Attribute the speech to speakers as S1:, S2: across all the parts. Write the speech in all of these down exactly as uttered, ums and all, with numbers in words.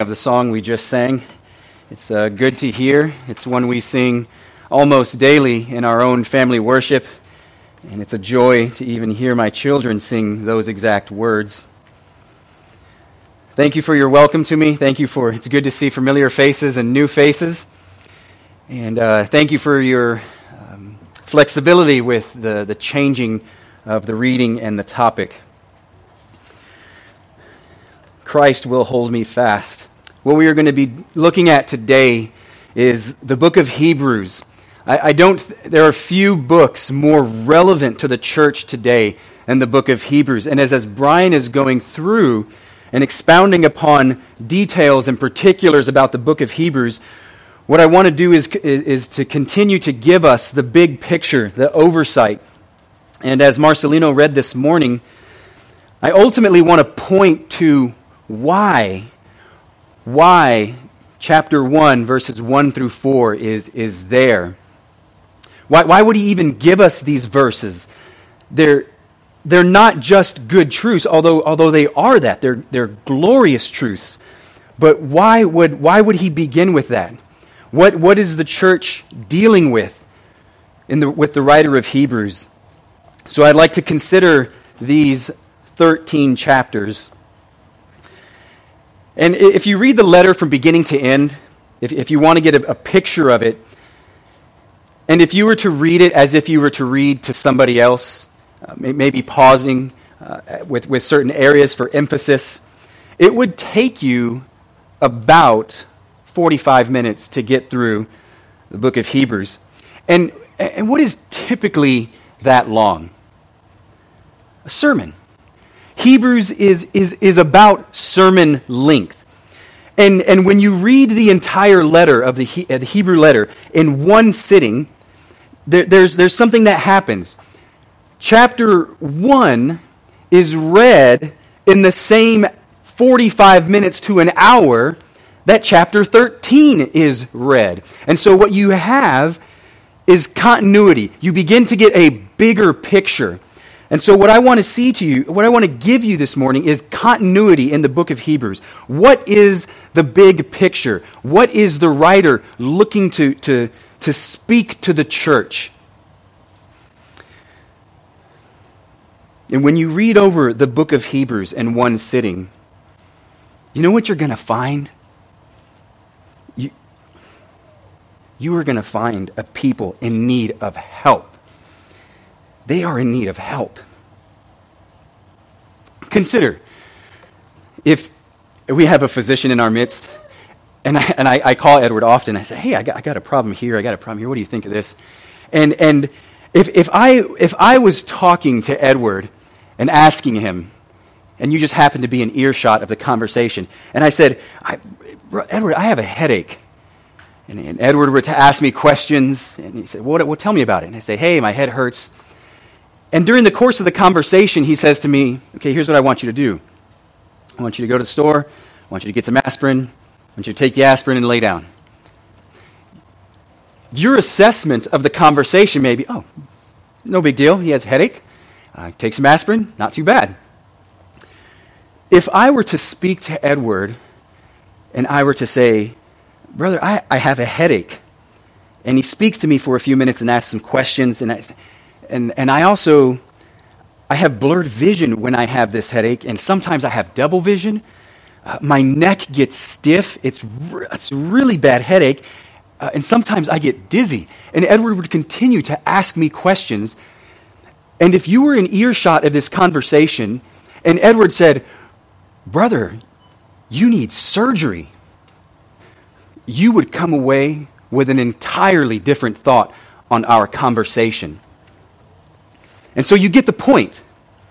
S1: Of the song we just sang. It's uh, good to hear. It's one we sing almost daily in our own family worship, and it's a joy to even hear my children sing those exact words. Thank you for your welcome to me. Thank you for, it's good to see familiar faces and new faces. And uh, thank you for your um, flexibility with the, the changing of the reading and the topic. Christ will hold me fast. What we are going to be looking at today is the book of Hebrews. I, I don't. There are few books more relevant to the church today than the book of Hebrews. And as, as Brian is going through and expounding upon details and particulars about the book of Hebrews, what I want to do is, is, is to continue to give us the big picture, the oversight. And as Marcelino read this morning, I ultimately want to point to why Why chapter one, verses one through four is, is there. Why, why would he even give us these verses? They're, they're not just good truths, although, although they are that. They're, they're glorious truths. But why would, why would he begin with that? What, what is the church dealing with in the, with the writer of Hebrews? So I'd like to consider these thirteen chapters. And if you read the letter from beginning to end, if, if you want to get a, a picture of it, and if you were to read it as if you were to read to somebody else, uh, maybe pausing uh, with, with certain areas for emphasis, it would take you about forty-five minutes to get through the book of Hebrews. And, and what is typically that long? A sermon. Hebrews is, is, is about sermon length. And, and when you read the entire letter of the, he, uh, the Hebrew letter in one sitting, there, there's, there's something that happens. Chapter one is read in the same forty-five minutes to an hour that chapter thirteen is read. And so what you have is continuity. You begin to get a bigger picture. And so what I want to see to you, what I want to give you this morning is continuity in the book of Hebrews. What is the big picture? What is the writer looking to, to, to speak to the church? And when you read over the book of Hebrews in one sitting, you know what you're going to find? You, you are going to find a people in need of help. They are in need of help. Consider, if we have a physician in our midst, and I, and I, I call Edward often, I say, hey, I got, I got a problem here, I got a problem here, what do you think of this? And and if if I if I was talking to Edward and asking him, and you just happened to be in earshot of the conversation, and I said, I, Edward, I have a headache. And, and Edward were to ask me questions, and he said, well, well, tell me about it. And I say, hey, my head hurts. And during the course of the conversation, he says to me, okay, here's what I want you to do. I want you to go to the store. I want you to get some aspirin. I want you to take the aspirin and lay down. Your assessment of the conversation may be, oh, no big deal. He has a headache. Uh, take some aspirin. Not too bad. If I were to speak to Edward and I were to say, brother, I, I have a headache, and he speaks to me for a few minutes and asks some questions, and I And and I also, I have blurred vision when I have this headache, and sometimes I have double vision. Uh, my neck gets stiff. It's, re- it's a really bad headache, uh, and sometimes I get dizzy. And Edward would continue to ask me questions. And if you were in earshot of this conversation, and Edward said, brother, you need surgery, you would come away with an entirely different thought on our conversation. And so you get the point.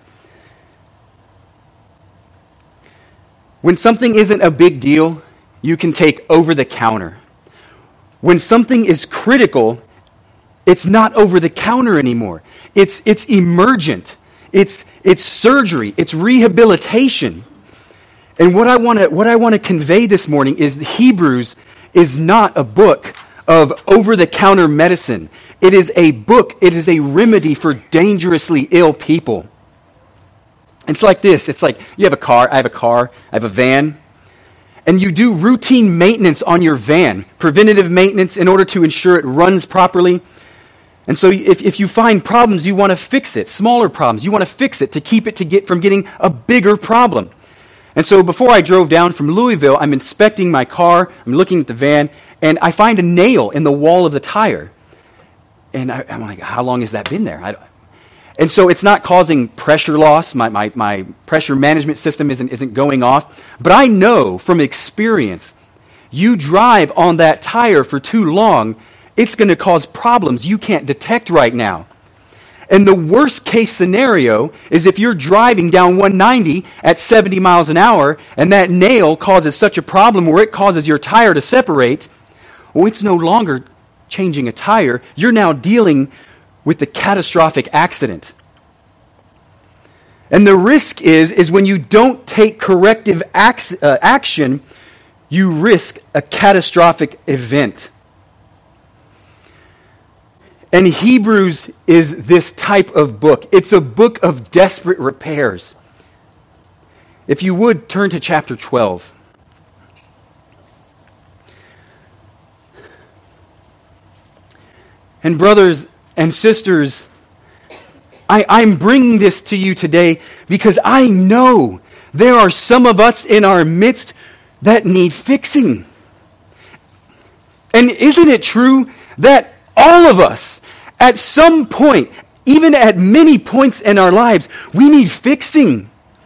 S1: When something isn't a big deal, you can take over the counter. When something is critical, it's not over the counter anymore. It's it's emergent. It's it's surgery. It's rehabilitation. And what I want to what I want to convey this morning is the Hebrews is not a book of over-the-counter medicine. It is a book, it is a remedy for dangerously ill people. It's like this. It's like you have a car, I have a car, I have a van, and you do routine maintenance on your van, preventative maintenance in order to ensure it runs properly. And so if, if you find problems, you want to fix it, smaller problems, you want to fix it to keep it to get from getting a bigger problem. And so before I drove down from Louisville, I'm inspecting my car, I'm looking at the van, and I find a nail in the wall of the tire. And I, I'm like, how long has that been there? I, and so it's not causing pressure loss. My, my, my pressure management system isn't, isn't going off. But I know from experience, you drive on that tire for too long, it's going to cause problems you can't detect right now. And the worst case scenario is if you're driving down one ninety at seventy miles an hour and that nail causes such a problem where it causes your tire to separate, well, it's no longer changing a tire. You're now dealing with the catastrophic accident. And the risk is, is when you don't take corrective ac- uh, action, you risk a catastrophic event. And Hebrews is this type of book. It's a book of desperate repairs. If you would, turn to chapter twelve. And brothers and sisters, I, I'm bringing this to you today because I know there are some of us in our midst that need fixing. And isn't it true that all of us, at some point, even at many points in our lives, we need fixing?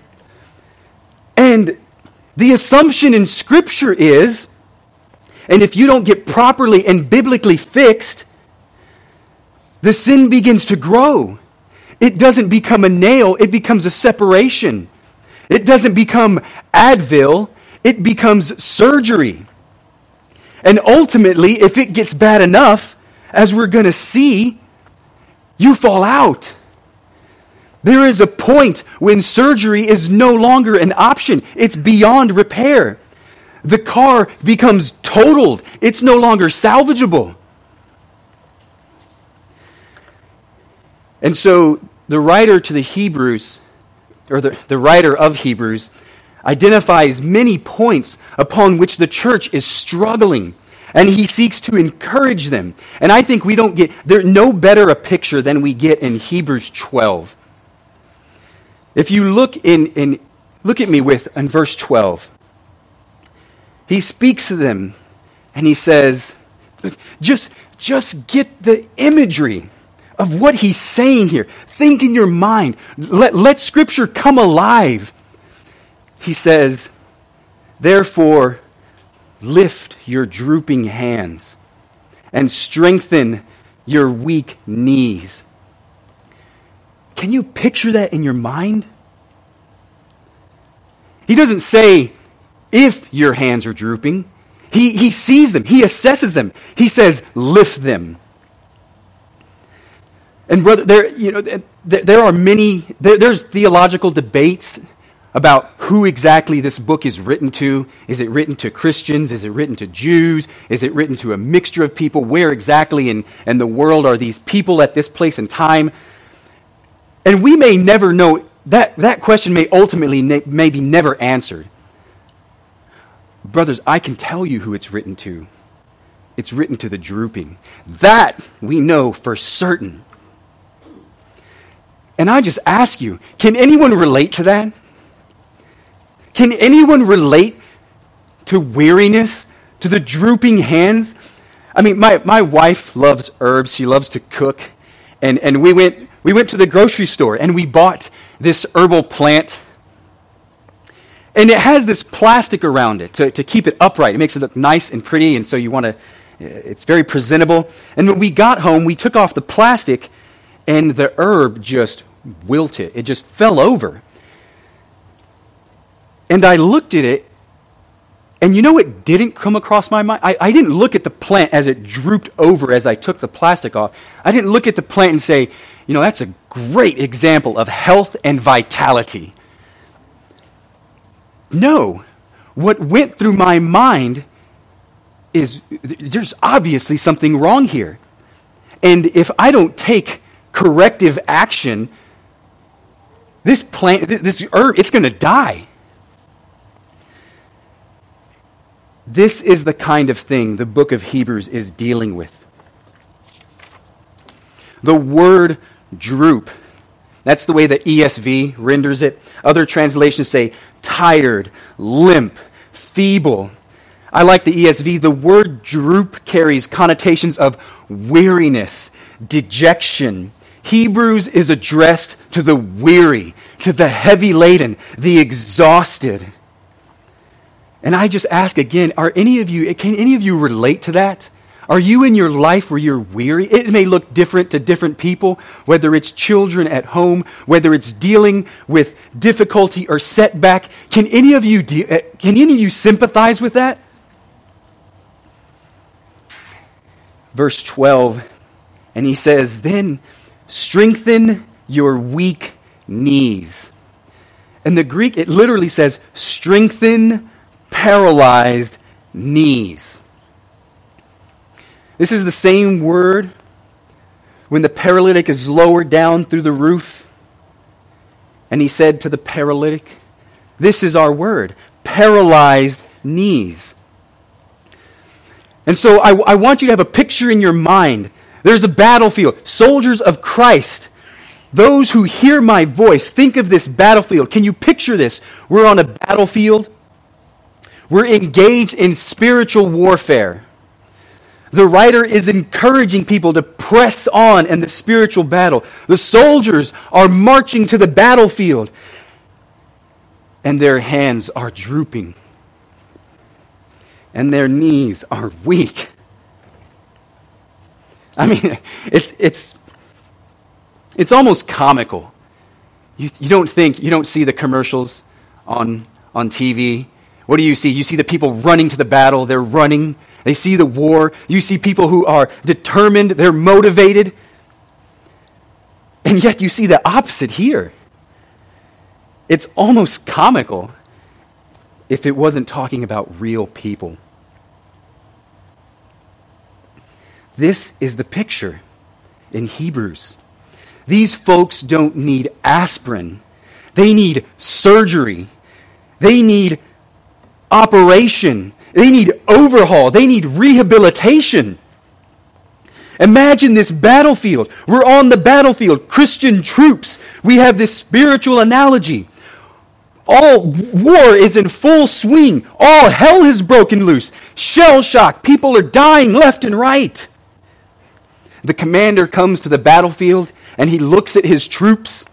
S1: And the assumption in Scripture is, and if you don't get properly and biblically fixed, the sin begins to grow. It doesn't become a nail, it becomes a separation. It doesn't become Advil, it becomes surgery. And ultimately, if it gets bad enough, as we're going to see, you fall out. There is a point when surgery is no longer an option. It's beyond repair. The car becomes totaled. It's no longer salvageable. And so the writer to the Hebrews, or the, the writer of Hebrews, identifies many points upon which the church is struggling. And he seeks to encourage them. And I think we don't get, there no better a picture than we get in Hebrews twelve. If you look in, in look at me with in verse twelve. He speaks to them and he says, just, just get the imagery of what he's saying here. Think in your mind. Let, let Scripture come alive. He says, therefore, lift your drooping hands and strengthen your weak knees. Can you picture that in your mind? He doesn't say if your hands are drooping. He, he sees them. He assesses them. He says lift them. And brother, there you know there, there are many. There, there's theological debates about who exactly this book is written to. Is it written to Christians? Is it written to Jews? Is it written to a mixture of people? Where exactly in, in the world are these people at this place and time? And we may never know. That, that question may ultimately ne- maybe never answered. Brothers, I can tell you who it's written to. It's written to the drooping. That we know for certain. And I just ask you, can anyone relate to that? Can anyone relate to weariness, to the drooping hands? I mean, my, my wife loves herbs. She loves to cook. And, and we went we went to the grocery store and we bought this herbal plant. And it has this plastic around it to, to keep it upright. It makes it look nice and pretty, and so you want to, it's very presentable. And when we got home, we took off the plastic, and the herb just wilted. It just fell over. And I looked at it, and you know what didn't come across my mind? I, I didn't look at the plant as it drooped over as I took the plastic off. I didn't look at the plant and say, you know, that's a great example of health and vitality. No. What went through my mind is there's obviously something wrong here. And if I don't take corrective action, this plant, this herb, it's going to die. This is the kind of thing the book of Hebrews is dealing with. The word droop, that's the way the E S V renders it. Other translations say tired, limp, feeble. I like the E S V. The word droop carries connotations of weariness, dejection. Hebrews is addressed to the weary, to the heavy laden, the exhausted. And I just ask again, are any of you, can any of you relate to that? Are you in your life where you're weary? It may look different to different people, whether it's children at home, whether it's dealing with difficulty or setback. Can any of you, de- can any of you sympathize with that? Verse twelve, and he says, then strengthen your weak knees. In the Greek, it literally says, strengthen paralyzed knees. This is the same word when the paralytic is lowered down through the roof. And he said to the paralytic, this is our word, paralyzed knees. And so I, I want you to have a picture in your mind. There's a battlefield. Soldiers of Christ, those who hear my voice, think of this battlefield. Can you picture this? We're on a battlefield. We're engaged in spiritual warfare. The writer is encouraging people to press on in the spiritual battle. The soldiers are marching to the battlefield, and their hands are drooping, and their knees are weak. I mean, it's it's it's almost comical. You you don't think you don't see the commercials on on T V. What do you see? You see the people running to the battle. They're running. They see the war. You see people who are determined. They're motivated. And yet you see the opposite here. It's almost comical if it wasn't talking about real people. This is the picture in Hebrews. These folks don't need aspirin. They need surgery. They need operation. They need overhaul. They need rehabilitation. Imagine this battlefield. We're on the battlefield. Christian troops. We have this spiritual analogy. All war is in full swing. All hell has broken loose. Shell shock. People are dying left and right. The commander comes to the battlefield and he looks at his troops,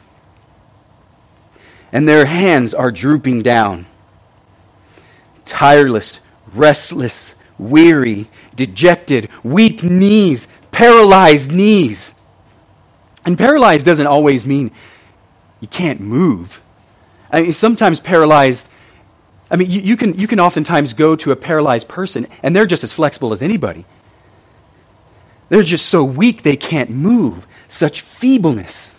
S1: and their hands are drooping down. Tireless, restless, weary, dejected, weak knees, paralyzed knees. And paralyzed doesn't always mean you can't move. I mean, sometimes paralyzed, I mean, you, you can you can oftentimes go to a paralyzed person and they're just as flexible as anybody. They're just so weak they can't move. Such feebleness.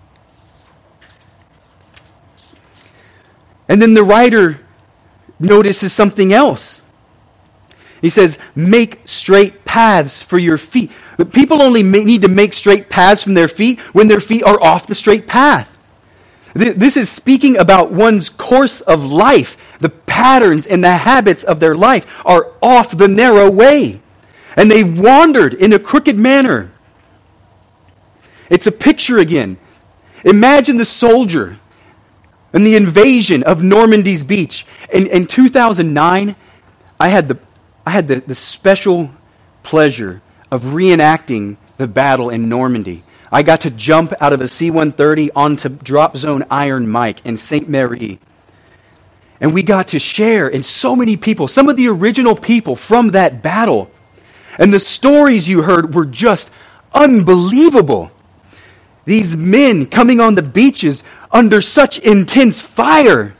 S1: And then the writer notices something else. He says, make straight paths for your feet. But people only may, need to make straight paths from their feet when their feet are off the straight path. This is speaking about one's course of life. The patterns and the habits of their life are off the narrow way. And they've wandered in a crooked manner. It's a picture again. Imagine the soldier and the invasion of Normandy's beach. In, in two thousand nine, I had the I had the, the special pleasure of reenacting the battle in Normandy. I got to jump out of a C one thirty onto drop zone Iron Mike in Saint Mary. And we got to share in so many people, some of the original people from that battle. And the stories you heard were just unbelievable. These men coming on the beaches under such intense fire.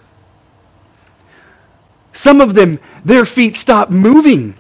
S1: Some of them, their feet stopped moving.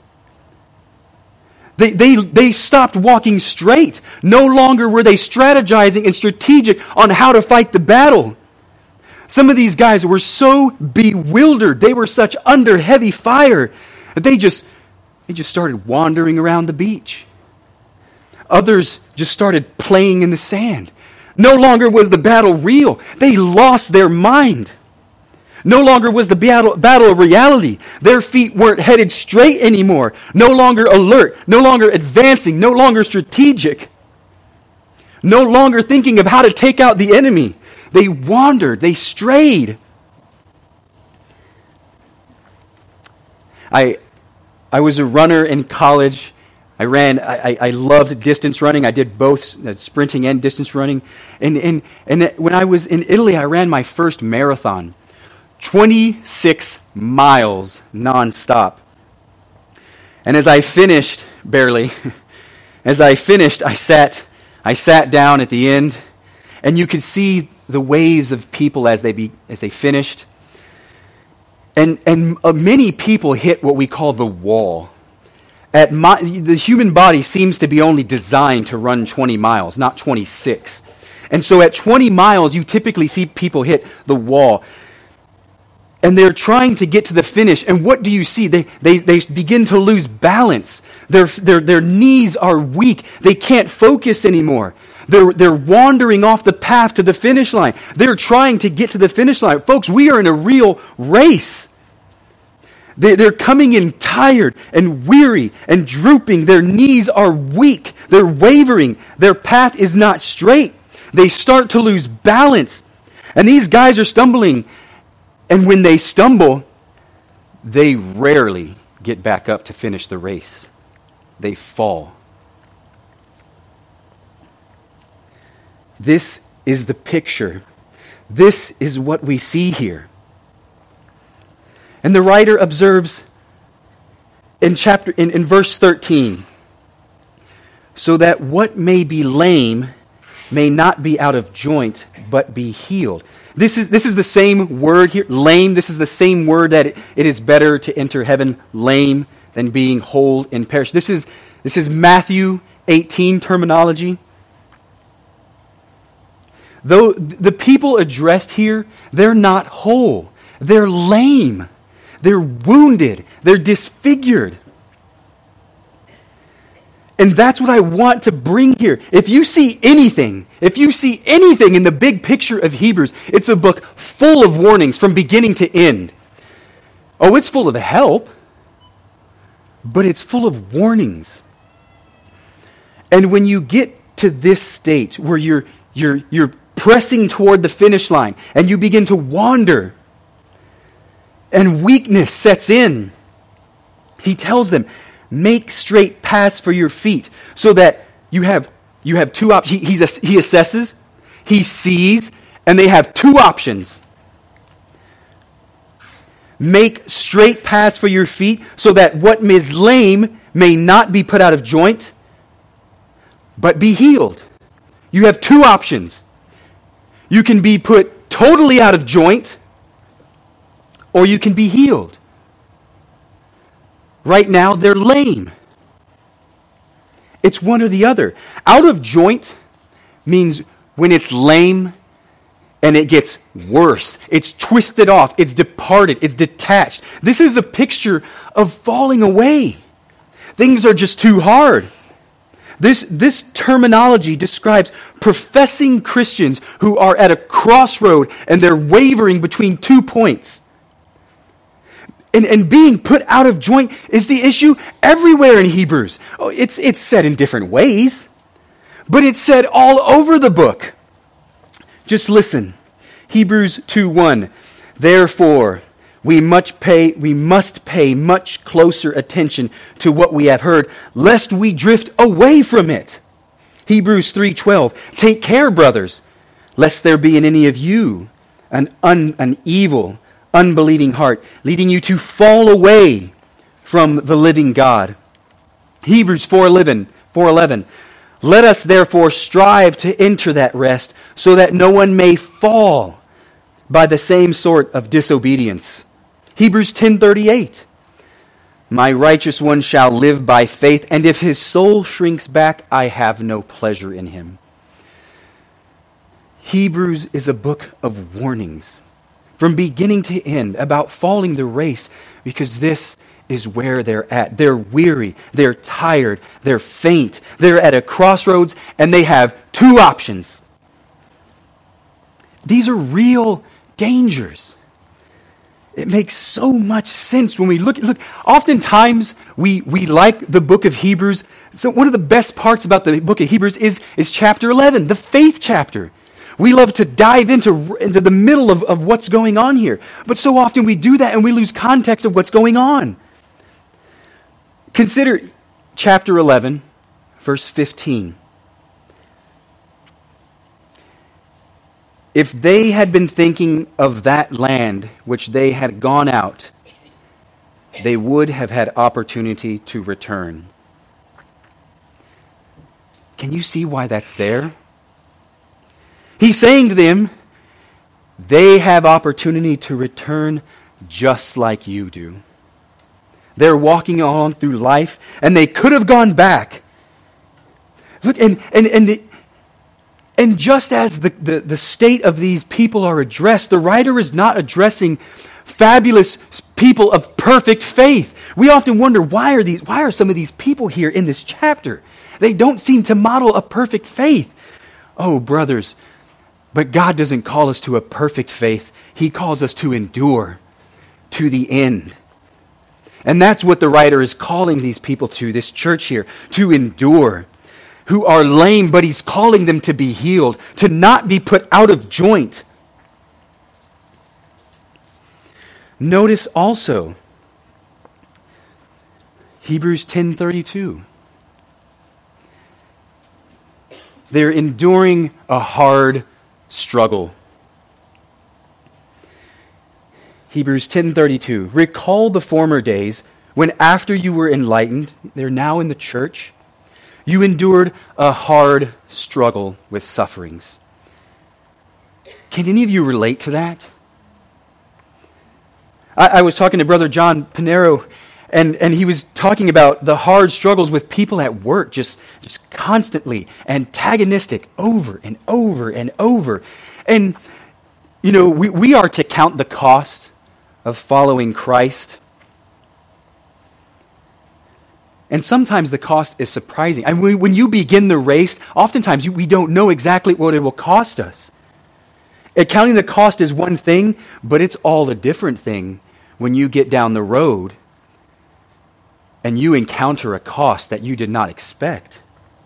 S1: They, they, they stopped walking straight. No longer were they strategizing and strategic on how to fight the battle. Some of these guys were so bewildered. They were such under heavy fire that they just, they just started wandering around the beach. Others just started playing in the sand. No longer was the battle real. They lost their mind. No longer was the battle, battle a reality. Their feet weren't headed straight anymore. No longer alert. No longer advancing. No longer strategic. No longer thinking of how to take out the enemy. They wandered. They strayed. I, I was a runner in college. I ran, I, I loved distance running. I did both uh, sprinting and distance running. And, and, and when I was in Italy, I ran my first marathon. twenty-six miles nonstop. And as I finished, barely, as I finished, I sat, I sat down at the end, and you could see the waves of people as they be, as they finished. And and uh, many people hit what we call the wall. At my, the human body seems to be only designed to run twenty miles, not twenty-six. And so at twenty miles, you typically see people hit the wall. And they're trying to get to the finish. And what do you see? They they, they begin to lose balance. Their, their, their knees are weak. They can't focus anymore. They're, they're wandering off the path to the finish line. They're trying to get to the finish line. Folks, we are in a real race. They, they're coming in tired and weary and drooping. Their knees are weak. They're wavering. Their path is not straight. They start to lose balance. And these guys are stumbling. And when they stumble, they rarely get back up to finish the race. They fall. This is the picture. This is what we see here. And the writer observes in chapter in, in verse thirteen, so that what may be lame may not be out of joint, but be healed. This is this is the same word here, lame. This is the same word that it, it is better to enter heaven lame than being whole and perish. This is this is Matthew eighteen terminology. Though the people addressed here, they're not whole. They're lame. They're wounded. They're disfigured. And that's what I want to bring here. If you see anything, if you see anything in the big picture of Hebrews, it's a book full of warnings from beginning to end. Oh, it's full of help, but it's full of warnings. And when you get to this state where you're you're you're pressing toward the finish line and you begin to wander and weakness sets in, he tells them, make straight paths for your feet, so that you have you have two options. He, he's, he assesses, he sees, and they have two options. Make straight paths for your feet, so that what is lame may not be put out of joint, but be healed. You have two options. You can be put totally out of joint, or you can be healed. Right now, they're lame. It's one or the other. Out of joint means when it's lame and it gets worse. It's twisted off. It's departed. It's detached. This is a picture of falling away. Things are just too hard. This, this terminology describes professing Christians who are at a crossroad and they're wavering between two points. And, and being put out of joint is the issue everywhere in Hebrews. Oh, it's, it's said in different ways, but it's said all over the book. Just listen. Hebrews two one. Therefore, we much pay, we must pay much closer attention to what we have heard, lest we drift away from it. Hebrews three twelve. Take care, brothers, lest there be in any of you an, un, an evil, unbelieving heart, leading you to fall away from the living God. Hebrews four eleven. Let us therefore strive to enter that rest, so that no one may fall by the same sort of disobedience. Hebrews ten thirty-eight. My righteous one shall live by faith, and if his soul shrinks back, I have no pleasure in him. Hebrews is a book of warnings from beginning to end about falling the race, because this is where they're at. They're weary, they're tired, they're faint, they're at a crossroads, and they have two options. These are real dangers. It makes so much sense when we look. Look, oftentimes we we like the book of Hebrews. So one of the best parts about the book of Hebrews is, is chapter eleven, the faith chapter. We love to dive into, into the middle of, of what's going on here. But so often we do that and we lose context of what's going on. Consider chapter eleven, verse fifteen. If they had been thinking of that land which they had gone out, they would have had opportunity to return. Can you see why that's there? He's saying to them, they have opportunity to return just like you do. They're walking on through life, and they could have gone back. Look, and and and the, And just as the, the, the state of these people are addressed, the writer is not addressing fabulous people of perfect faith. We often wonder, why are these, why are some of these people here in this chapter? They don't seem to model a perfect faith. Oh, brothers, but God doesn't call us to a perfect faith. He calls us to endure to the end. And that's what the writer is calling these people to, this church here, to endure. Who are lame, but he's calling them to be healed, to not be put out of joint. Notice also Hebrews ten thirty-two. They're enduring a hard struggle. Hebrews ten thirty-two. Recall the former days when after you were enlightened, they're now in the church, you endured a hard struggle with sufferings. Can any of you relate to that? I, I was talking to Brother John Pinero, and, and he was talking about the hard struggles with people at work, just, just constantly antagonistic over and over and over. And, you know, we, we are to count the cost of following Christ. And sometimes the cost is surprising. I mean, when you begin the race, oftentimes you, we don't know exactly what it will cost us. Accounting the cost is one thing, but it's all a different thing when you get down the road and you encounter a cost that you did not expect.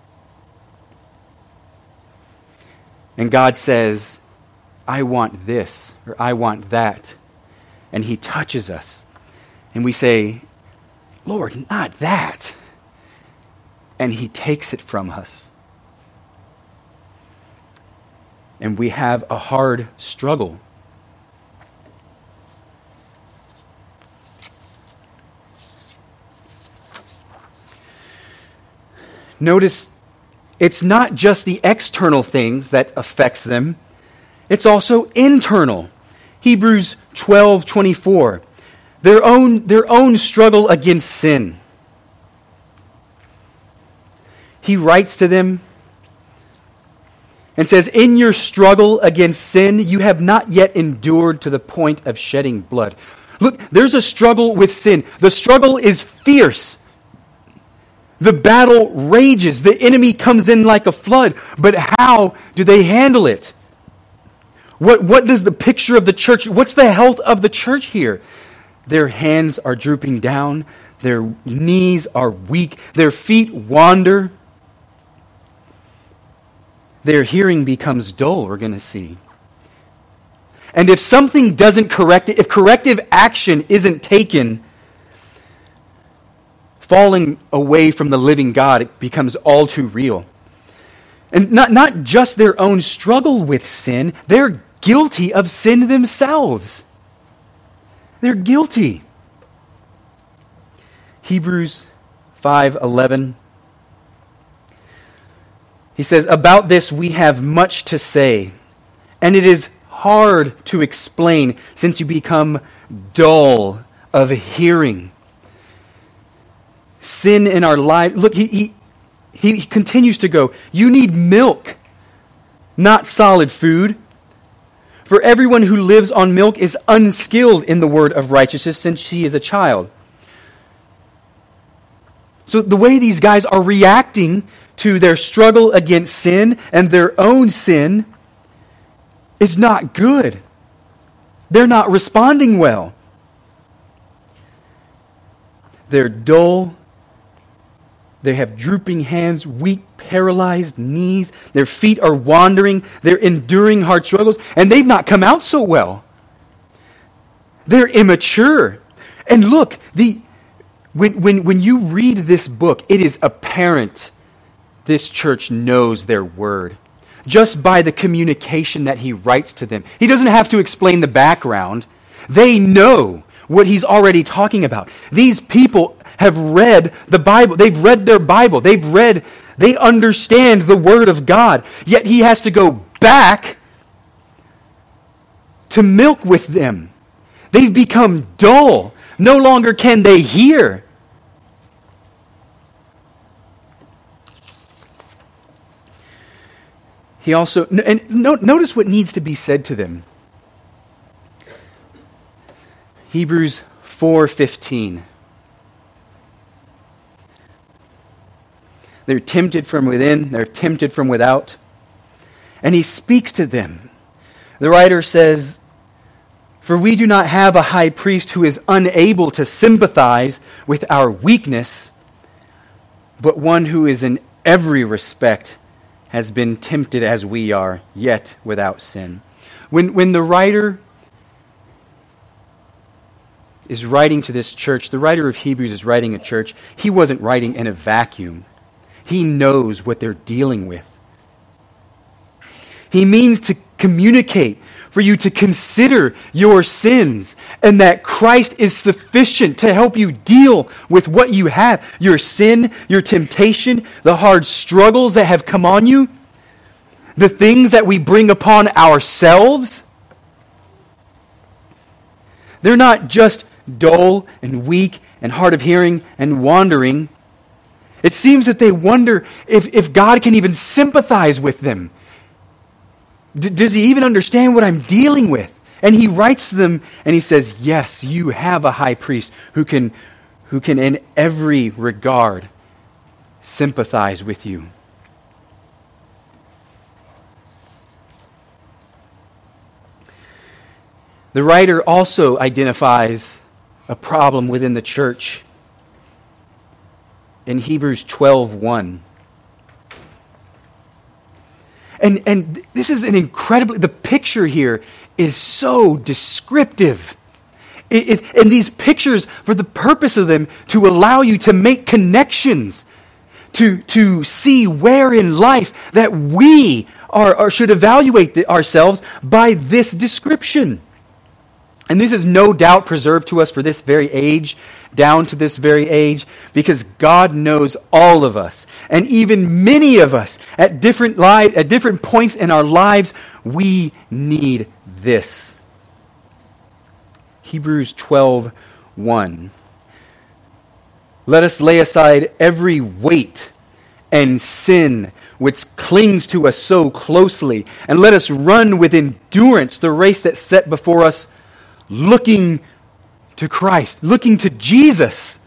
S1: And God says, I want this, or I want that. And He touches us. And we say, Lord, not that. And He takes it from us. And we have a hard struggle. Notice, it's not just the external things that affects them. It's also internal. Hebrews twelve twenty-four. Their own, their own struggle against sin. He writes to them and says, in your struggle against sin, you have not yet endured to the point of shedding blood. Look, there's a struggle with sin. The struggle is fierce. The battle rages. The enemy comes in like a flood. But how do they handle it? What, what does the picture of the church, what's the health of the church here? Their hands are drooping down. Their knees are weak. Their feet wander. Their hearing becomes dull, we're going to see. And if something doesn't correct it, if corrective action isn't taken, falling away from the living God, it becomes all too real. And not, not just their own struggle with sin, they're guilty of sin themselves. They're guilty. Hebrews five eleven. He says, about this we have much to say, and it is hard to explain since you become dull of hearing. Sin in our life. Look, he, he, he continues to go, you need milk, not solid food. For everyone who lives on milk is unskilled in the word of righteousness since she is a child. So the way these guys are reacting to their struggle against sin and their own sin is not good. They're not responding well. They're dull. They have drooping hands, weak, paralyzed knees. Their feet are wandering. They're enduring hard struggles, and they've not come out so well. They're immature. And look, the when, when, when you read this book, it is apparent this church knows their word. Just by the communication that he writes to them. He doesn't have to explain the background. They know what he's already talking about. These people have read the Bible. They've read their Bible. They've read, they understand the Word of God. Yet he has to go back to milk with them. They've become dull. No longer can they hear. He also, and notice what needs to be said to them. Hebrews four fifteen. They're tempted from within, they're tempted from without. And he speaks to them. The writer says, "For we do not have a high priest who is unable to sympathize with our weakness, but one who is in every respect has been tempted as we are, yet without sin." When, when the writer is writing to this church, the writer of Hebrews is writing a church, he wasn't writing in a vacuum. He knows what they're dealing with. He means to communicate, for you to consider your sins, and that Christ is sufficient to help you deal with what you have. Your sin, your temptation, the hard struggles that have come on you, the things that we bring upon ourselves. They're not just dull and weak and hard of hearing and wandering. It seems that they wonder if, if God can even sympathize with them. D- does he even understand what I'm dealing with? And he writes to them and he says, yes, you have a high priest who can, who can in every regard sympathize with you. The writer also identifies a problem within the church in Hebrews twelve one. And, and this is an incredibly, the picture here is so descriptive. It, it, and these pictures, for the purpose of them, to allow you to make connections, to, to see where in life that we are, are should evaluate the, ourselves by this description. And this is no doubt preserved to us for this very age, down to this very age, because God knows all of us. And even many of us, at different li- at different points in our lives, we need this. Hebrews twelve one. Let us lay aside every weight and sin which clings to us so closely, and let us run with endurance the race that's set before us, looking to Christ, looking to Jesus.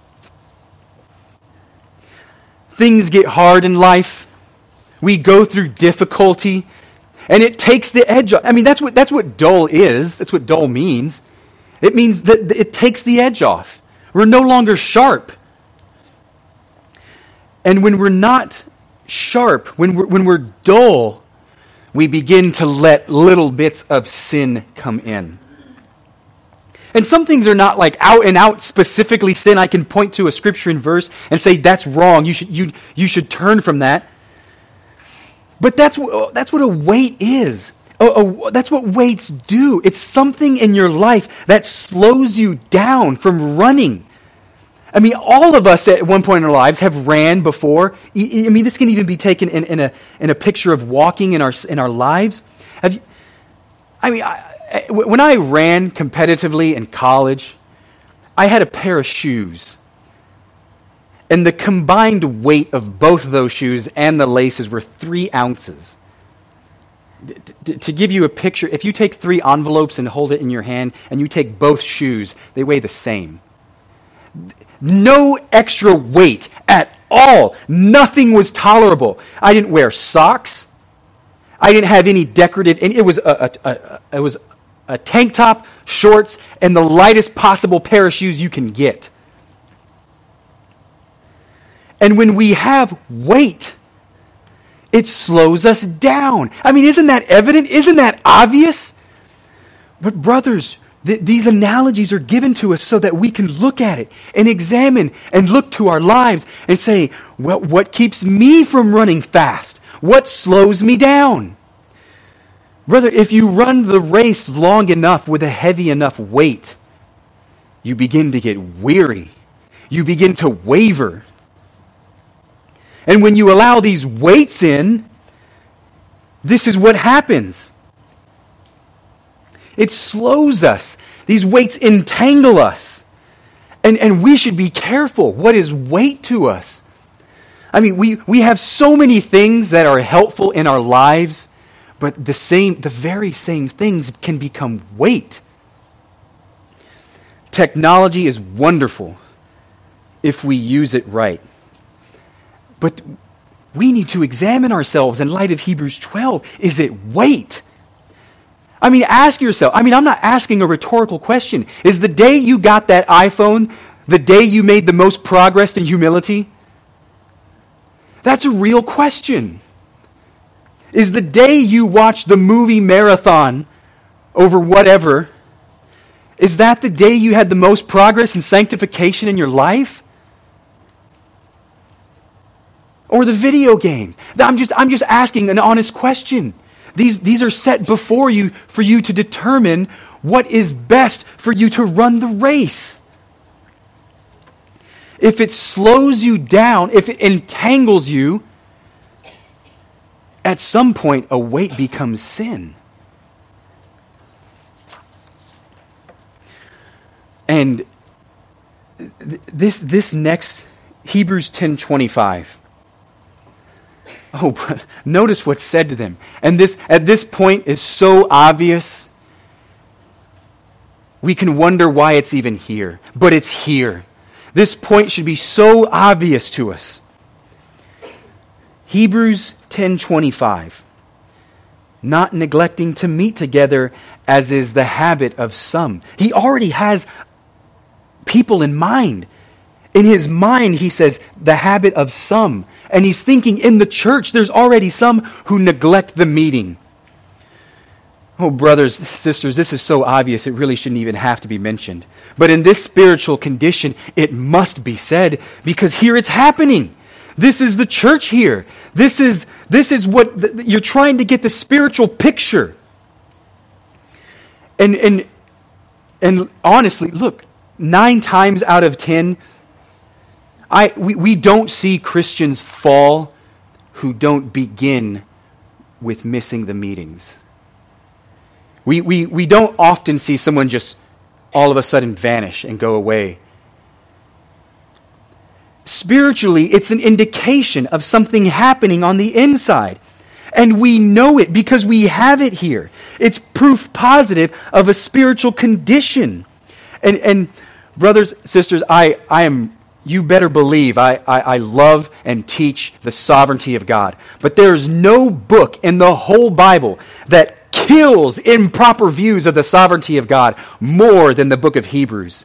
S1: Things get hard in life. We go through difficulty, and it takes the edge off. I mean, that's what that's what dull is. That's what dull means. It means that it takes the edge off. We're no longer sharp. And when we're not sharp, when we're, when we're dull, we begin to let little bits of sin come in. And some things are not like out and out specifically sin. I can point to a scripture and verse and say that's wrong. You should you you should turn from that. But that's what that's what a weight is. A, a, that's what weights do. It's something in your life that slows you down from running. I mean, all of us at one point in our lives have ran before. I mean, this can even be taken in, in a in a picture of walking in our in our lives. Have you? I mean. I, When I ran competitively in college, I had a pair of shoes. And the combined weight of both of those shoes and the laces were three ounces. D- d- to give you a picture, if you take three envelopes and hold it in your hand, and you take both shoes, they weigh the same. No extra weight at all. Nothing was tolerable. I didn't wear socks. I didn't have any decorative, and it was a, a, a it was a tank top, shorts, and the lightest possible pair of shoes you can get. And when we have weight, it slows us down. I mean, isn't that evident? Isn't that obvious? But brothers, th- these analogies are given to us so that we can look at it and examine and look to our lives and say, well, what keeps me from running fast? What slows me down? Brother, if you run the race long enough with a heavy enough weight, you begin to get weary. You begin to waver. And when you allow these weights in, this is what happens. It slows us. These weights entangle us. And, and we should be careful. What is weight to us? I mean, we, we have so many things that are helpful in our lives, but the same, the very same things can become weight. Technology is wonderful if we use it right. But we need to examine ourselves in light of Hebrews twelve. Is it weight? I mean, ask yourself. I mean, I'm not asking a rhetorical question. Is the day you got that iPhone the day you made the most progress in humility? That's a real question. Is the day you watched the movie marathon over whatever, is that the day you had the most progress in sanctification in your life? Or the video game? I'm just, I'm just asking an honest question. These, these are set before you for you to determine what is best for you to run the race. If it slows you down, if it entangles you, at some point a weight becomes sin. And th- this this next Hebrews ten twenty-five. Oh, but notice what's said to them. And this at this point is so obvious. We can wonder why it's even here, but it's here. This point should be so obvious to us. Hebrews ten twenty-five. Not neglecting to meet together as is the habit of some. He already has people in mind. In his mind, he says, the habit of some. And he's thinking in the church, there's already some who neglect the meeting. Oh, brothers, sisters, this is so obvious it really shouldn't even have to be mentioned. But in this spiritual condition, it must be said because here it's happening. This is the church here. This is, this is what, the, you're trying to get the spiritual picture. And, and, and honestly, look, nine times out of ten, I, we, we don't see Christians fall who don't begin with missing the meetings. We, we, we don't often see someone just all of a sudden vanish and go away. Spiritually, it's an indication of something happening on the inside. And we know it because we have it here. It's proof positive of a spiritual condition. And, and brothers, sisters, I, I am... You better believe I, I, I love and teach the sovereignty of God. But there is no book in the whole Bible that kills improper views of the sovereignty of God more than the book of Hebrews.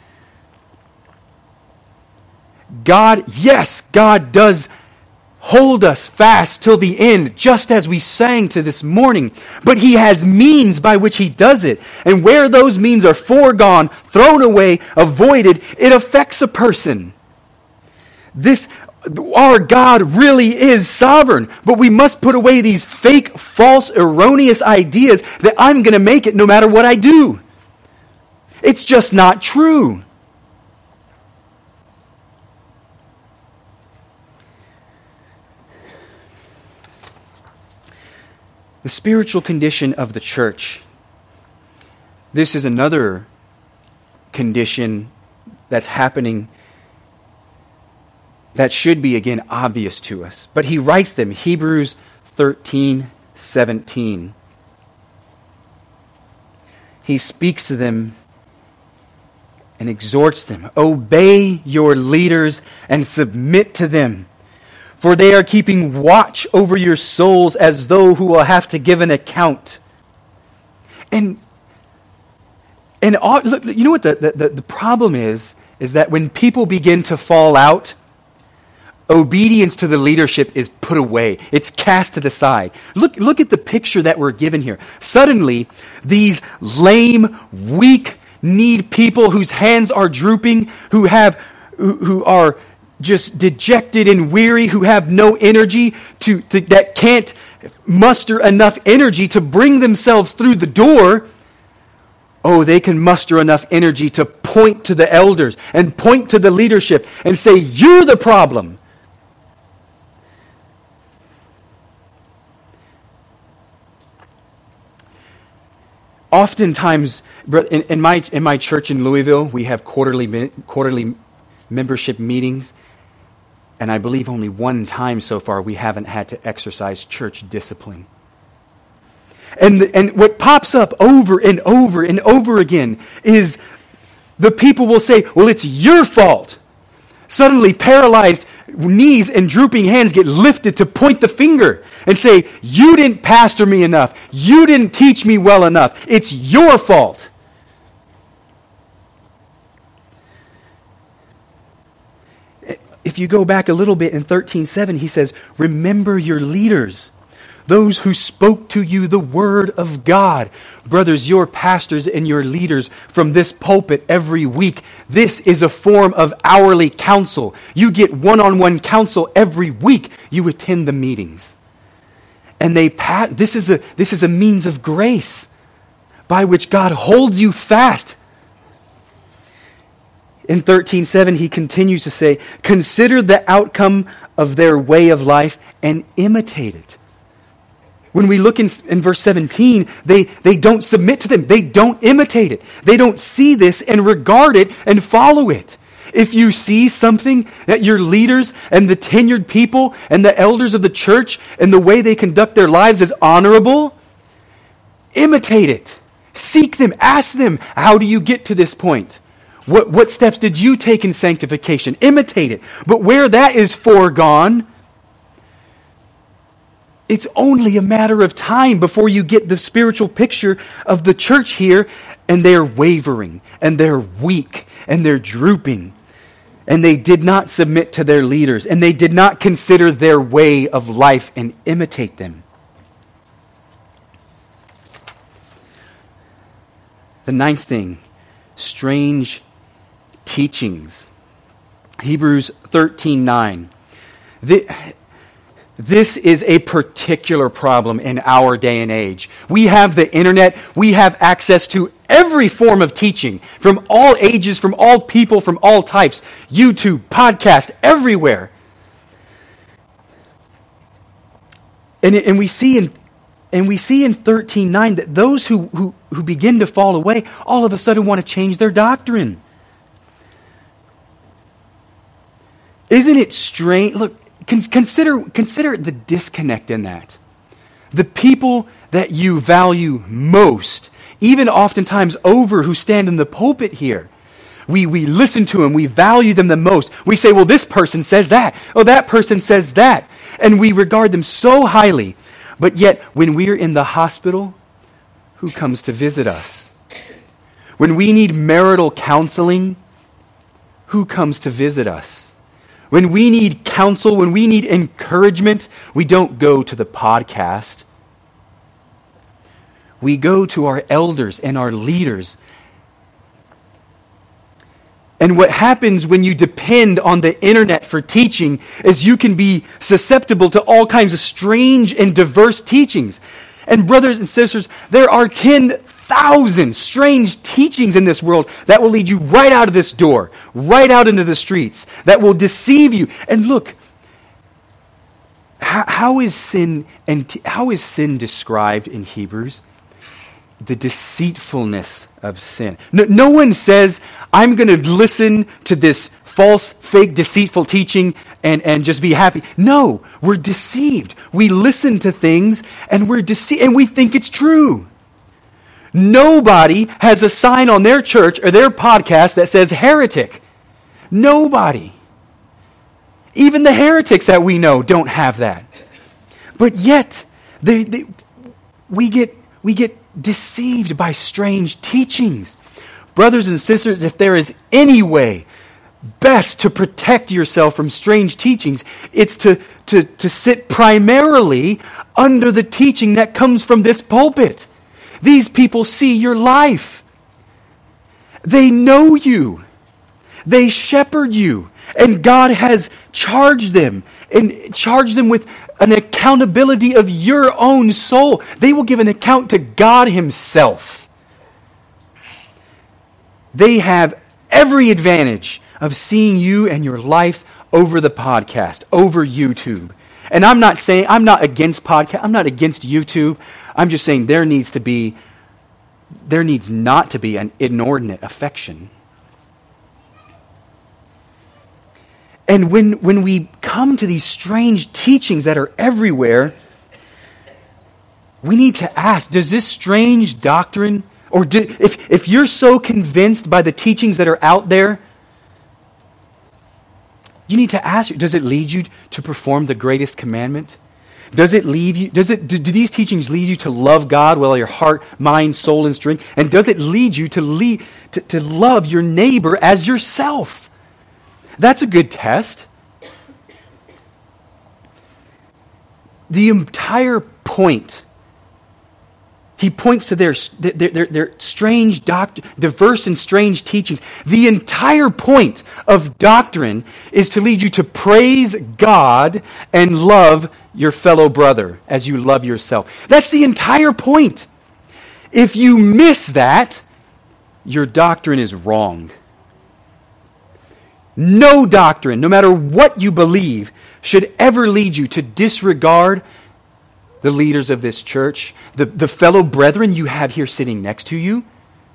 S1: God, yes, God does hold us fast till the end, just as we sang to this morning. But he has means by which he does it. And where those means are foregone, thrown away, avoided, it affects a person. This, our God really is sovereign. But we must put away these fake, false, erroneous ideas that I'm going to make it no matter what I do. It's just not true. The spiritual condition of the church. This is another condition that's happening that should be, again, obvious to us. But he writes them, Hebrews thirteen seventeen. He speaks to them and exhorts them, obey your leaders and submit to them. For they are keeping watch over your souls as though who will have to give an account. And and look, you know what the, the, the problem is? Is that when people begin to fall out, obedience to the leadership is put away. It's cast to the side. Look, look at the picture that we're given here. Suddenly, these lame, weak-kneed people whose hands are drooping, who have, who, who are just dejected and weary, who have no energy, to, to that can't muster enough energy to bring themselves through the door. Oh, they can muster enough energy to point to the elders and point to the leadership and say, "You're the problem." Oftentimes, in, in my in my church in Louisville, we have quarterly quarterly membership meetings, and I believe only one time so far we haven't had to exercise church discipline. And and what pops up over and over and over again is the people will say, "Well, it's your fault." Suddenly, paralyzed knees and drooping hands get lifted to point the finger and say, "You didn't pastor me enough. You didn't teach me well enough. It's your fault." If you go back a little bit in thirteen seven, he says, "Remember your leaders, those who spoke to you the word of God." Brothers, your pastors and your leaders from this pulpit every week, this is a form of hourly counsel. You get one-on-one counsel every week. You attend the meetings. And they pat, this is a this is a means of grace by which God holds you fast. In thirteen seven, he continues to say, "Consider the outcome of their way of life and imitate it." When we look in, in verse seventeen, they, they don't submit to them. They don't imitate it. They don't see this and regard it and follow it. If you see something that your leaders and the tenured people and the elders of the church and the way they conduct their lives is honorable, imitate it. Seek them. Ask them, "How do you get to this point? What, what steps did you take in sanctification?" Imitate it. But where that is foregone, it's only a matter of time before you get the spiritual picture of the church here, and they're wavering, and they're weak, and they're drooping, and they did not submit to their leaders, and they did not consider their way of life and imitate them. The ninth thing, strange teachings. Hebrews thirteen nine. The, This is a particular problem in our day and age. We have the internet. We have access to every form of teaching from all ages, from all people, from all types. YouTube, podcast, everywhere. And, and we see in and we see in thirteen nine that those who, who, who begin to fall away all of a sudden want to change their doctrine. Isn't it strange? Look, Consider, consider the disconnect in that. The people that you value most, even oftentimes over who stand in the pulpit here, we, we listen to them, we value them the most. We say, "Well, this person says that. Oh, that person says that." And we regard them so highly. But yet, when we're in the hospital, who comes to visit us? When we need marital counseling, who comes to visit us? When we need counsel, when we need encouragement, we don't go to the podcast. We go to our elders and our leaders. And what happens when you depend on the internet for teaching is you can be susceptible to all kinds of strange and diverse teachings. And brothers and sisters, there are ten thousand strange teachings in this world that will lead you right out of this door, right out into the streets, that will deceive you. And look, how, how is sin and t- how is sin described in Hebrews? The deceitfulness of sin. No, no one says, "I'm going to listen to this false, fake, deceitful teaching and, and just be happy." No, we're deceived. We listen to things and we're deceived and we think it's true. Nobody has a sign on their church or their podcast that says heretic. Nobody. Even the heretics that we know don't have that. But yet, they, they, we get we get deceived by strange teachings. Brothers and sisters, if there is any way best to protect yourself from strange teachings. It's to, to, to sit primarily under the teaching that comes from this pulpit. These people see your life. They know you. They shepherd you. And God has charged them and charged them with an accountability of your own soul. They will give an account to God Himself. They have every advantage of seeing you and your life over the podcast, over YouTube. And I'm not saying, I'm not against podcast, I'm not against YouTube. I'm just saying there needs to be, there needs not to be an inordinate affection. And when, when we come to these strange teachings that are everywhere, we need to ask, does this strange doctrine, or do, if, if you're so convinced by the teachings that are out there, you need to ask, does it lead you to perform the greatest commandment? Does it leave you, does it, do, do these teachings lead you to love God with all your heart, mind, soul, and strength? And does it lead you to, lead, to, to love your neighbor as yourself? That's a good test. The entire point, he points to their, their, their, their strange, doct- diverse and strange teachings. The entire point of doctrine is to lead you to praise God and love your fellow brother as you love yourself. That's the entire point. If you miss that, your doctrine is wrong. No doctrine, no matter what you believe, should ever lead you to disregard the leaders of this church, the, the fellow brethren you have here sitting next to you.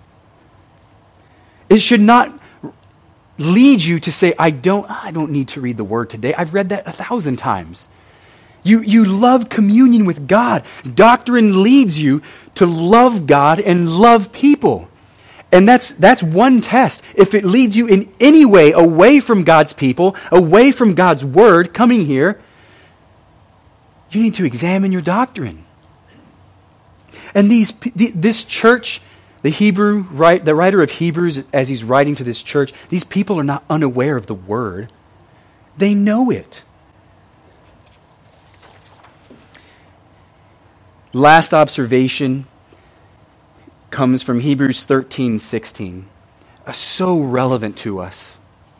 S1: It should not lead you to say, I don't, I don't need to read the Word today. I've read that a thousand times. You, you love communion with God. Doctrine leads you to love God and love people. And that's that's one test. If it leads you in any way away from God's people, away from God's Word coming here, you need to examine your doctrine. And these this church, the Hebrew, right, the writer of Hebrews, as he's writing to this church, these people are not unaware of the Word. They know it. Last observation comes from Hebrews thirteen sixteen, uh, so relevant to us.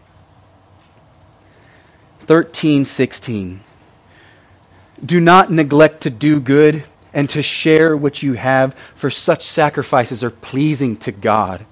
S1: thirteen sixteen. Do not neglect to do good and to share what you have, for such sacrifices are pleasing to God.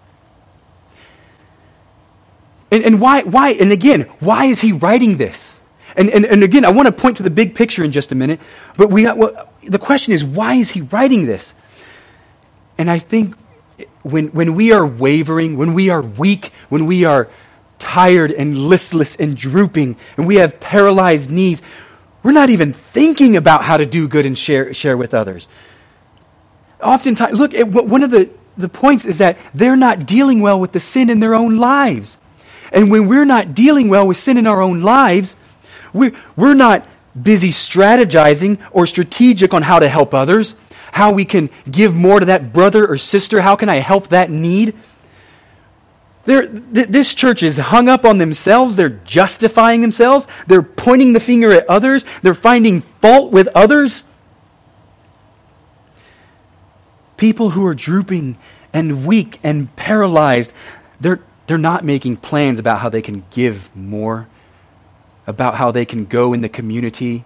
S1: And, and why, why, and again, why is he writing this? And, and, and again, I want to point to the big picture in just a minute, but we got, well, the question is, why is he writing this? And I think when when we are wavering, when we are weak, when we are tired and listless and drooping, and we have paralyzed knees, we're not even thinking about how to do good and share share with others. Oftentimes, look, one of the, the points is that they're not dealing well with the sin in their own lives. And when we're not dealing well with sin in our own lives, we're, we're not busy strategizing or strategic on how to help others, how we can give more to that brother or sister, how can I help that need? Th- this church is hung up on themselves, they're justifying themselves, they're pointing the finger at others, they're finding fault with others. People who are drooping and weak and paralyzed, they're, they're not making plans about how they can give more, about how they can go in the community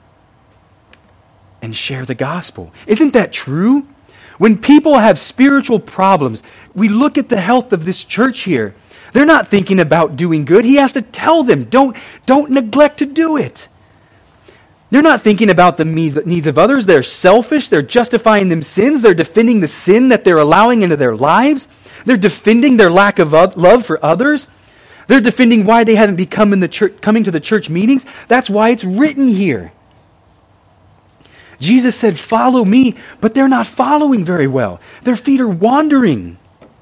S1: and share the gospel. Isn't that true? When people have spiritual problems, we look at the health of this church here. They're not thinking about doing good. He has to tell them, don't, don't neglect to do it. They're not thinking about the needs of others. They're selfish. They're justifying them sins. They're defending the sin that they're allowing into their lives. They're defending their lack of love for others. They're defending why they haven't become in the church, coming to the church meetings. That's why it's written here. Jesus said, follow me, but they're not following very well. Their feet are wandering.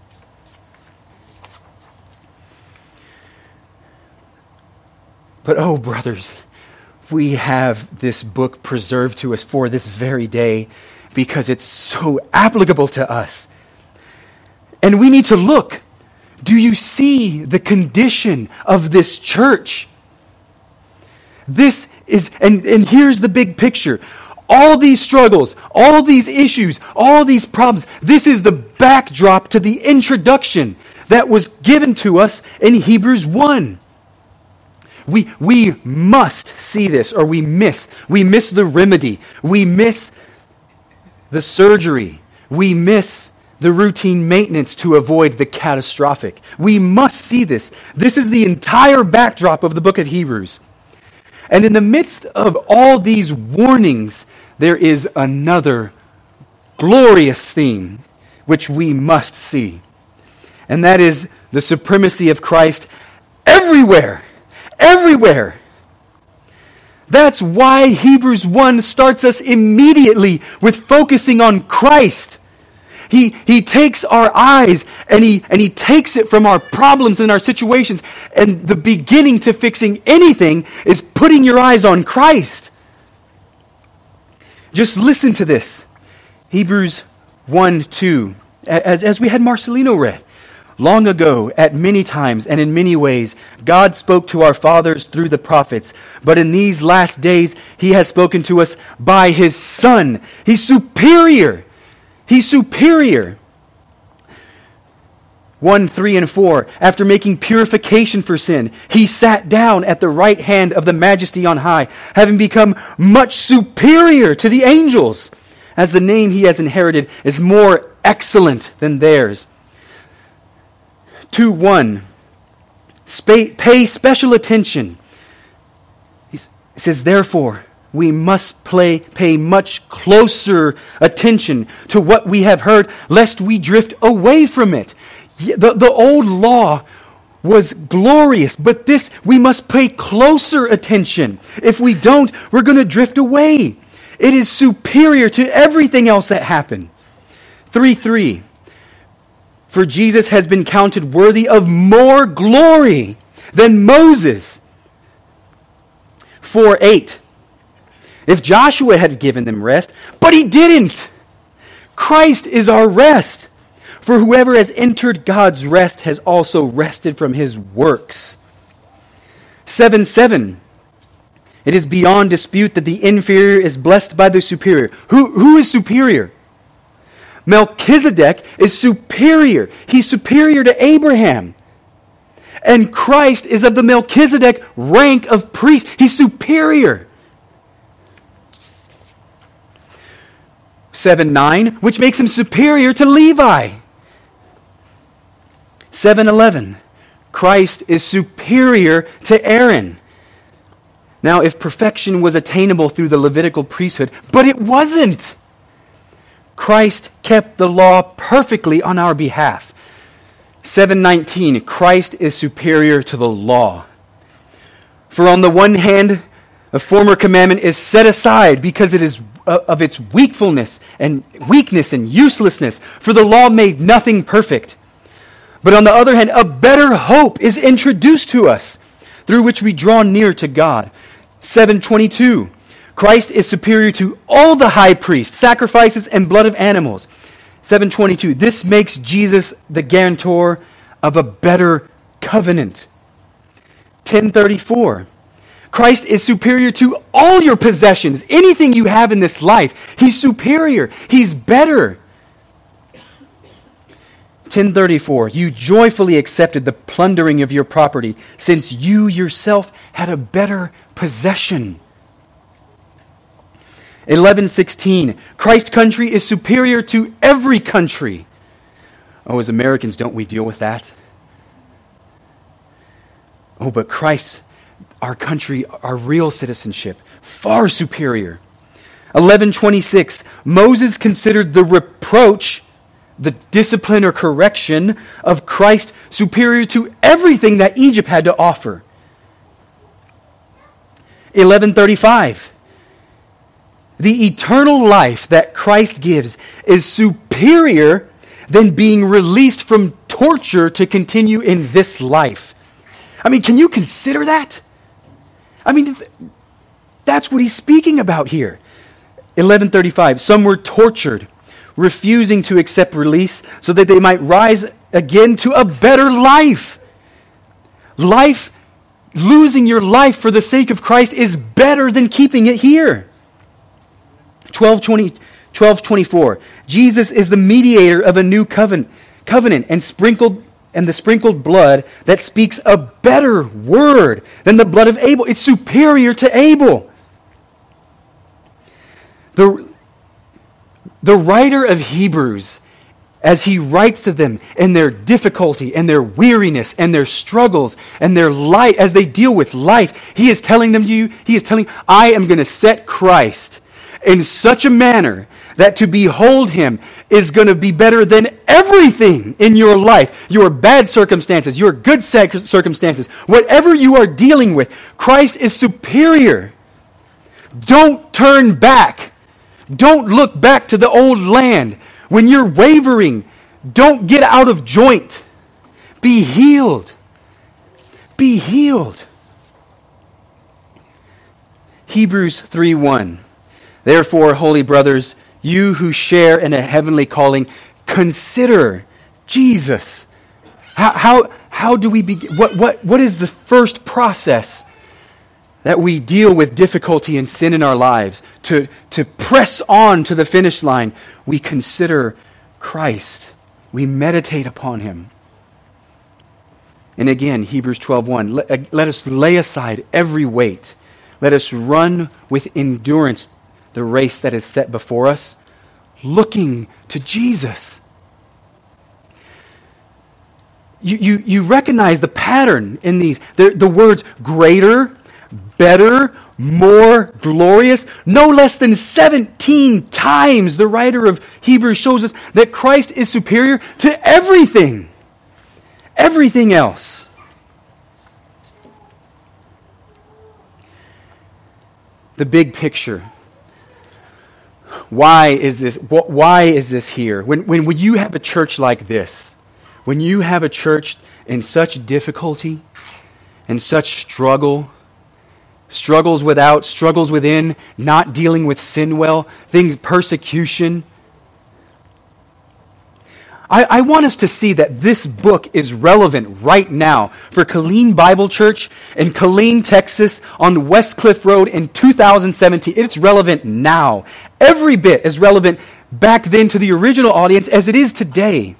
S1: But oh, brothers, we have this book preserved to us for this very day because it's so applicable to us. And we need to look. Do you see the condition of this church? This is, and, and here's the big picture. All these struggles, all these issues, all these problems, this is the backdrop to the introduction that was given to us in Hebrews one. We, we must see this, or we miss. We miss the remedy. We miss the surgery. We miss the routine maintenance to avoid the catastrophic. We must see this. This is the entire backdrop of the book of Hebrews. And in the midst of all these warnings, there is another glorious theme which we must see. And that is the supremacy of Christ everywhere. Everywhere. That's why Hebrews one starts us immediately with focusing on Christ. He, he takes our eyes and he, and he takes it from our problems and our situations. And the beginning to fixing anything is putting your eyes on Christ. Just listen to this. Hebrews one two. As, as we had Marcelino read. Long ago, at many times and in many ways, God spoke to our fathers through the prophets. But in these last days, He has spoken to us by His Son. He's superior. He's superior. one, three, and four. After making purification for sin, He sat down at the right hand of the Majesty on high, having become much superior to the angels, as the name He has inherited is more excellent than theirs. two one. Pay special attention. He says, therefore, we must play, pay much closer attention to what we have heard, lest we drift away from it. The, the old law was glorious, but this, we must pay closer attention. If we don't, we're going to drift away. It is superior to everything else that happened. three three. For Jesus has been counted worthy of more glory than Moses. four eight. If Joshua had given them rest, but he didn't. Christ is our rest. For whoever has entered God's rest has also rested from his works. seven seven. It is beyond dispute that the inferior is blessed by the superior. Who, who is superior? Melchizedek is superior. He's superior to Abraham. And Christ is of the Melchizedek rank of priest. He's superior. seven nine, which makes him superior to Levi. seven eleven, Christ is superior to Aaron. Now, if perfection was attainable through the Levitical priesthood, but it wasn't. Christ kept the law perfectly on our behalf. seven nineteen, Christ is superior to the law. For on the one hand, a former commandment is set aside because it is of its weakfulness and weakness and uselessness, for the law made nothing perfect. But on the other hand, a better hope is introduced to us, through which we draw near to God. seven twenty-two, Christ is superior to all the high priests, sacrifices, and blood of animals. seven twenty-two, this makes Jesus the guarantor of a better covenant. ten thirty-four, Christ is superior to all your possessions, anything you have in this life. He's superior. He's better. ten thirty-four, you joyfully accepted the plundering of your property, since you yourself had a better possession. eleven sixteen, Christ's country is superior to every country. Oh, as Americans, don't we deal with that? Oh, but Christ, our country, our real citizenship, far superior. eleven twenty-six, Moses considered the reproach, the discipline or correction of Christ superior to everything that Egypt had to offer. eleven thirty-five, the eternal life that Christ gives is superior than being released from torture to continue in this life. I mean, can you consider that? I mean, that's what he's speaking about here. eleven thirty-five, some were tortured, refusing to accept release so that they might rise again to a better life. Life, losing your life for the sake of Christ is better than keeping it here. twelve twenty, twelve twenty-four. Jesus is the mediator of a new covenant, covenant and sprinkled and the sprinkled blood that speaks a better word than the blood of Abel. It's superior to Abel. The, the writer of Hebrews, as he writes to them in their difficulty and their weariness and their struggles and their life, as they deal with life, he is telling them to you, he is telling, I am going to set Christ in such a manner that to behold him is going to be better than everything in your life. Your bad circumstances, your good circumstances, whatever you are dealing with, Christ is superior. Don't turn back. Don't look back to the old land. When you're wavering, don't get out of joint. Be healed. Be healed. Hebrews three one. Therefore, holy brothers, you who share in a heavenly calling, consider Jesus. How, how, how do we begin? What, what, what is the first process that we deal with difficulty and sin in our lives? To, to press on to the finish line, we consider Christ. We meditate upon him. And again, Hebrews twelve one, let, let us lay aside every weight. Let us run with endurance the race that is set before us, looking to Jesus. You, you, you recognize the pattern in these. The, the words greater, better, more glorious. No less than seventeen times the writer of Hebrews shows us that Christ is superior to everything. Everything else. The big picture. Why is this? Why is this here? When, when, when you have a church like this, when you have a church in such difficulty and such struggle, struggles without, struggles within, not dealing with sin well, things, persecution. I, I want us to see that this book is relevant right now for Killeen Bible Church in Killeen, Texas, on West Cliff Road in two thousand seventeen. It's relevant now. Every bit as relevant back then to the original audience as it is today.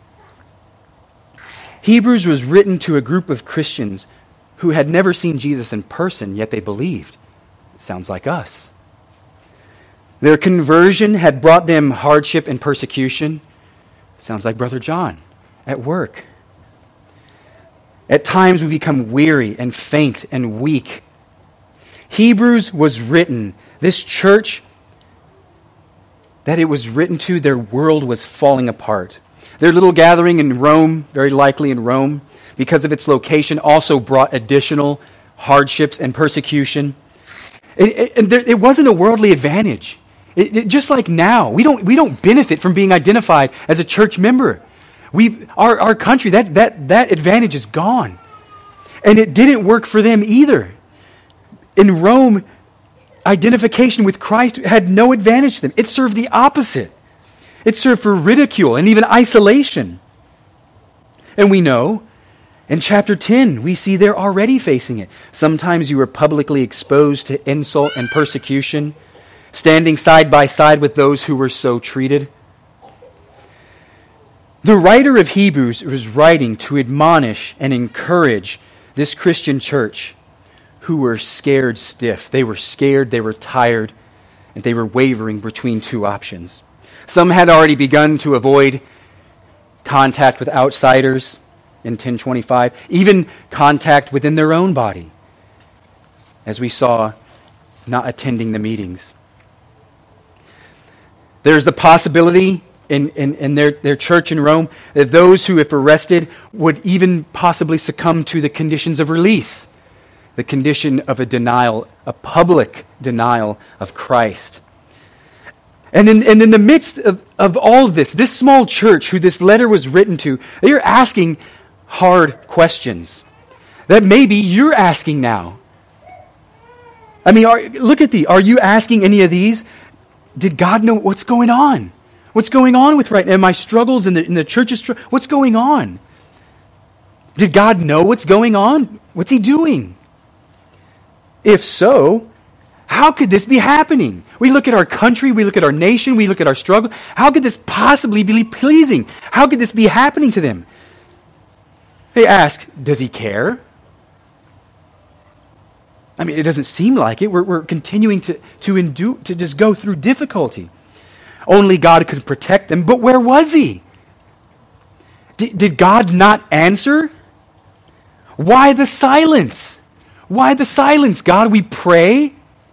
S1: Hebrews was written to a group of Christians who had never seen Jesus in person, yet they believed. It sounds like us. Their conversion had brought them hardship and persecution. Sounds like Brother John at work. At times we become weary and faint and weak. Hebrews was written, this church that it was written to, their world was falling apart. Their little gathering in Rome, very likely in Rome, because of its location, also brought additional hardships and persecution. It, it, and there, it wasn't a worldly advantage. It, it, just like now, we don't we don't benefit from being identified as a church member. We our our country that that that advantage is gone, and it didn't work for them either. In Rome, identification with Christ had no advantage to them. It served the opposite. It served for ridicule and even isolation. And we know, in chapter ten, we see they're already facing it. Sometimes you are publicly exposed to insult and persecution, standing side by side with those who were so treated. The writer of Hebrews was writing to admonish and encourage this Christian church who were scared stiff. They were scared, they were tired, and they were wavering between two options. Some had already begun to avoid contact with outsiders in ten twenty-five, even contact within their own body, as we saw, not attending the meetings. There's the possibility in, in, in their, their church in Rome that those who, if arrested, would even possibly succumb to the conditions of release, the condition of a denial, a public denial of Christ. And in, and in the midst of, of all of this, this small church who this letter was written to, they are asking hard questions that maybe you're asking now. I mean, are, look at the, are you asking any of these? Did God know what's going on? What's going on with right now? My struggles in the, in the church's, str- what's going on? Did God know what's going on? What's he doing? If so, how could this be happening? We look at our country, we look at our nation, we look at our struggle. How could this possibly be pleasing? How could this be happening to them? They ask, does he care? I mean, it doesn't seem like it. We're, we're continuing to, to endure, to just go through difficulty. Only God could protect them, but where was he? D- did God not answer? Why the silence? Why the silence, God? We pray.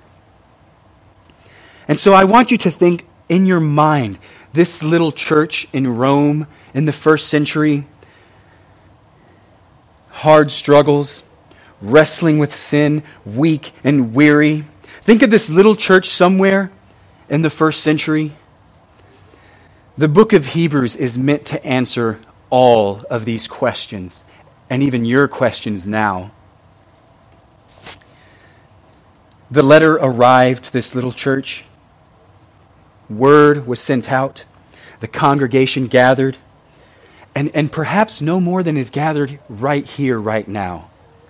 S1: And so I want you to think in your mind, this little church in Rome in the first century, hard struggles, wrestling with sin, weak and weary. Think of this little church somewhere in the first century. The book of Hebrews is meant to answer all of these questions, and even your questions now. The letter arrived to this little church. Word was sent out. The congregation gathered. And, and perhaps no more than is gathered right here, right now.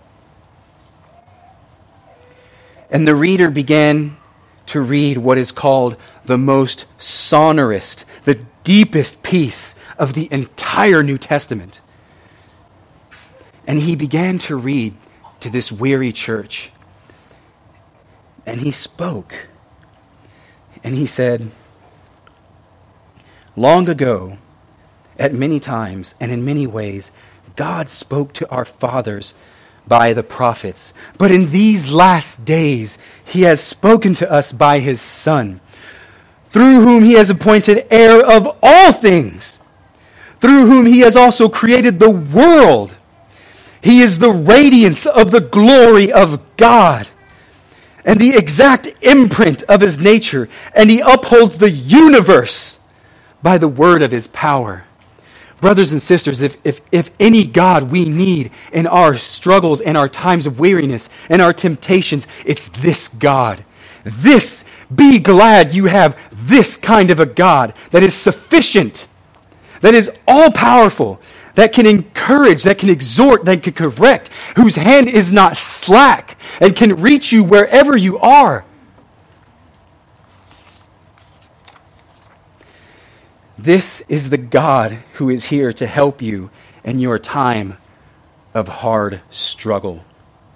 S1: And the reader began to read what is called the most sonorous, the deepest piece of the entire New Testament. And he began to read to this weary church. And he spoke. And he said, long ago, at many times and in many ways, God spoke to our fathers by the prophets. But in these last days, he has spoken to us by his Son, through whom he has appointed heir of all things, through whom he has also created the world. He is the radiance of the glory of God and the exact imprint of his nature, and he upholds the universe by the word of his power. Brothers and sisters, if, if, if any God we need in our struggles and our times of weariness and our temptations, it's this God. This, be glad you have this kind of a God that is sufficient, that is all-powerful, that can encourage, that can exhort, that can correct, whose hand is not slack and can reach you wherever you are. This is the God who is here to help you in your time of hard struggle.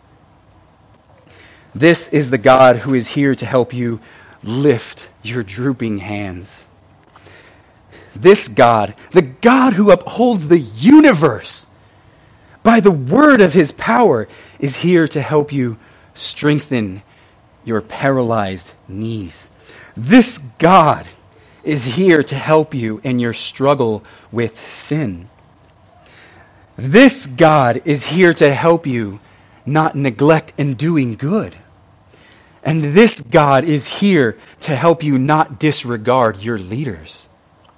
S1: This is the God who is here to help you lift your drooping hands. This God, the God who upholds the universe by the word of his power, is here to help you strengthen your paralyzed knees. This God is here to help you in your struggle with sin. This God is here to help you not neglect in doing good. And this God is here to help you not disregard your leaders.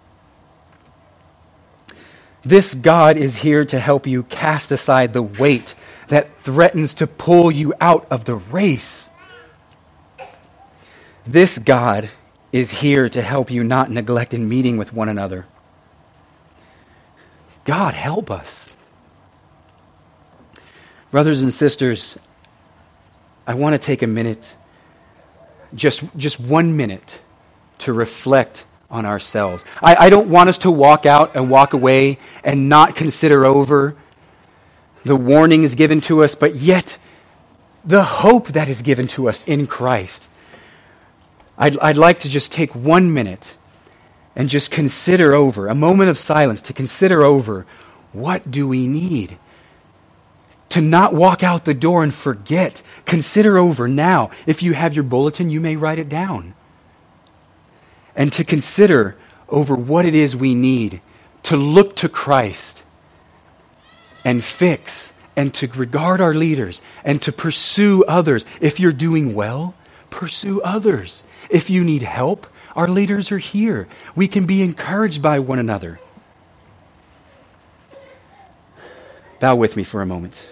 S1: This God is here to help you cast aside the weight that threatens to pull you out of the race. This God is here to help you not neglect in meeting with one another. God, help us. Brothers and sisters, I want to take a minute, just, just one minute, to reflect on ourselves. I, I don't want us to walk out and walk away and not consider over the warnings given to us, but yet the hope that is given to us in Christ. I'd, I'd like to just take one minute and just consider over, a moment of silence to consider over, what do we need? To not walk out the door and forget. Consider over now. If you have your bulletin, you may write it down. And to consider over what it is we need to look to Christ and fix and to regard our leaders and to pursue others. If you're doing well, pursue others. If you need help, our leaders are here. We can be encouraged by one another. Bow with me for a moment.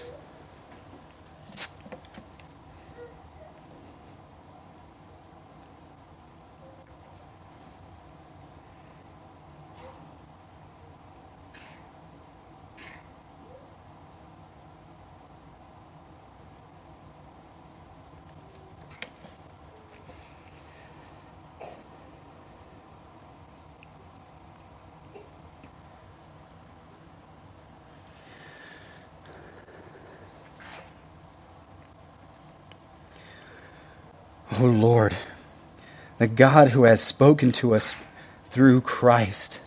S1: O Lord, the God who has spoken to us through Christ.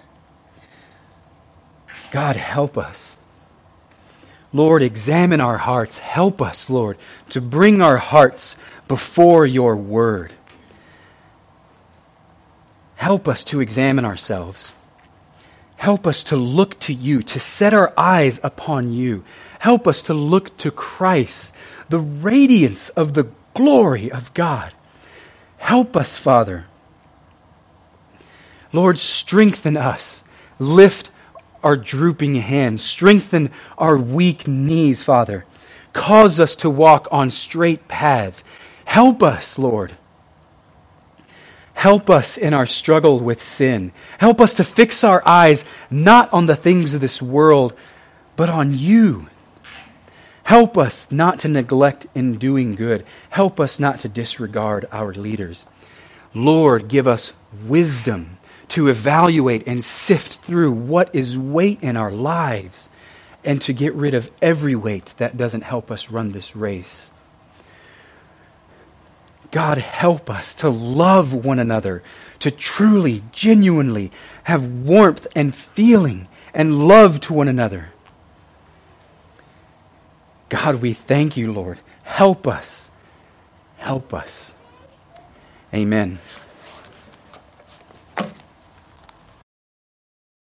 S1: God, help us. Lord, examine our hearts. Help us, Lord, to bring our hearts before your word. Help us to examine ourselves. Help us to look to you, to set our eyes upon you. Help us to look to Christ, the radiance of the glory of God. Help us, Father. Lord, strengthen us. Lift our drooping hands. Strengthen our weak knees, Father. Cause us to walk on straight paths. Help us, Lord. Help us in our struggle with sin. Help us to fix our eyes not on the things of this world, but on you. Help us not to neglect in doing good. Help us not to disregard our leaders. Lord, give us wisdom to evaluate and sift through what is weight in our lives and to get rid of every weight that doesn't help us run this race. God, help us to love one another, to truly, genuinely have warmth and feeling and love to one another. God, we thank you, Lord. Help us. Help us. Amen.